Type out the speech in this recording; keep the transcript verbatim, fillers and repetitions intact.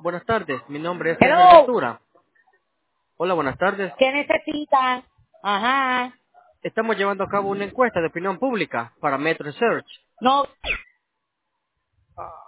Buenas tardes, mi nombre es Edmer Hello, Ventura. Hola, buenas tardes. ¿qué necesitan? Ajá. Estamos llevando a cabo una encuesta de opinión pública para Metro Research. No,